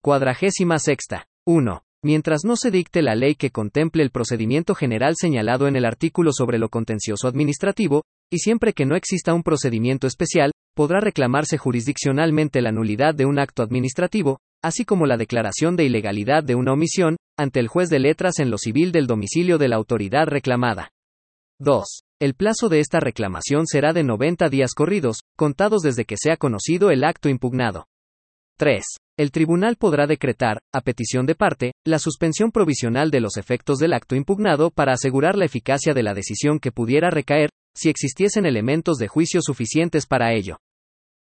46. 1. Mientras no se dicte la ley que contemple el procedimiento general señalado en el artículo sobre lo contencioso administrativo, y siempre que no exista un procedimiento especial, podrá reclamarse jurisdiccionalmente la nulidad de un acto administrativo, así como la declaración de ilegalidad de una omisión, ante el juez de letras en lo civil del domicilio de la autoridad reclamada. 2. El plazo de esta reclamación será de 90 días corridos, contados desde que sea conocido el acto impugnado. 3. El tribunal podrá decretar, a petición de parte, la suspensión provisional de los efectos del acto impugnado para asegurar la eficacia de la decisión que pudiera recaer, si existiesen elementos de juicio suficientes para ello.